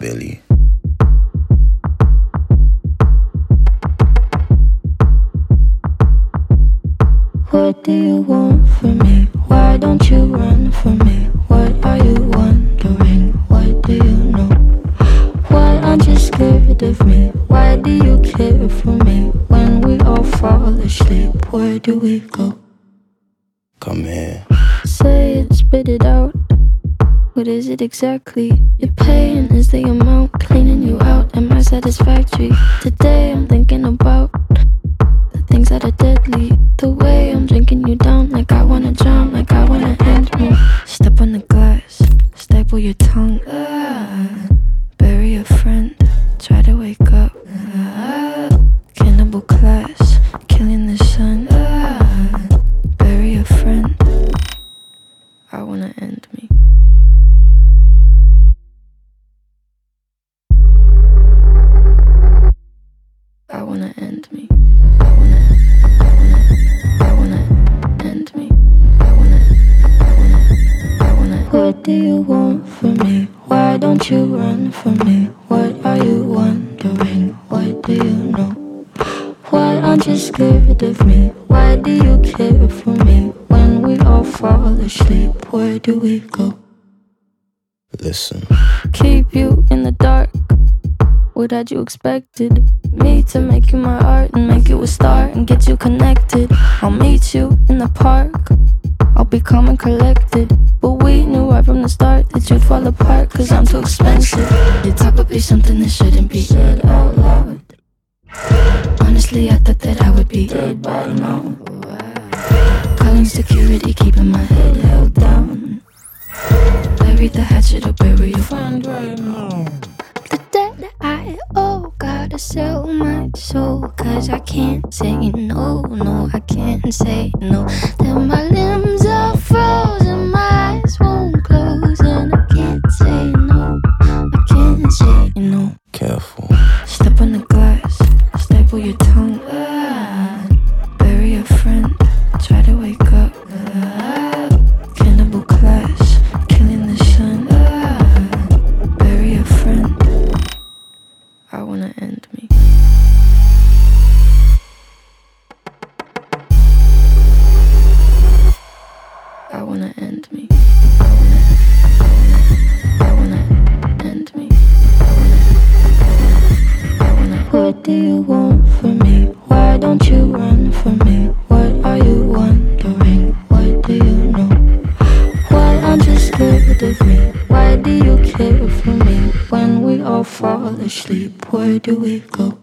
Billy. What do you want from me? Why don't you run from me? What are you wondering? What do you know? Why aren't you scared of me? Why do you care for me? When we all fall asleep, where do we go? Come here. Say it, spit it out. What is it exactly? Your pain is the amount cleaning you out. Am I satisfactory? Today I'm thinking about the things that are deadly. The way I'm drinking you down, like I wanna drown, like I wanna end me. Step on the glass, staple your tongue. Bury a friend, try to wake up. Cannibal class, killing the sun. Bury a friend, I wanna end me. I wanna end me. I wanna end me. I wanna. What do you want from me? Why don't you run from me? What are you wondering? What do you know? Why aren't you scared of me? Why do you care for me? When we all fall asleep, where do we go? Listen. Keep you in the dark. What had you expected? Me to make you my art and make you a star and get you connected. I'll meet you in the park. I'll be calm and collected. But we knew right from the start that you'd fall apart, cause I'm too expensive. Your talk would be something that shouldn't be said out loud. Honestly, I thought that I would be dead by now. Calling security, keeping my head held down. Bury the hatchet or bury your friend right now. The debt I owe, gotta sell my soul, cause I can't say no, no, I can't say no. Then my limbs are frozen, my eyes won't close, and I can't say no, I can't say no. Careful. Step on the glass, staple your tongue. Bury a friend, try to wake up. Cannibal class, killing the sun. Bury a friend, I wanna end me. I wanna end me. I wanna end me. What do you want from me? Why don't you run from me? What are you wondering? What do you know? Why aren't you scared of me? Why do you care for me? When we all fall asleep, where do we go?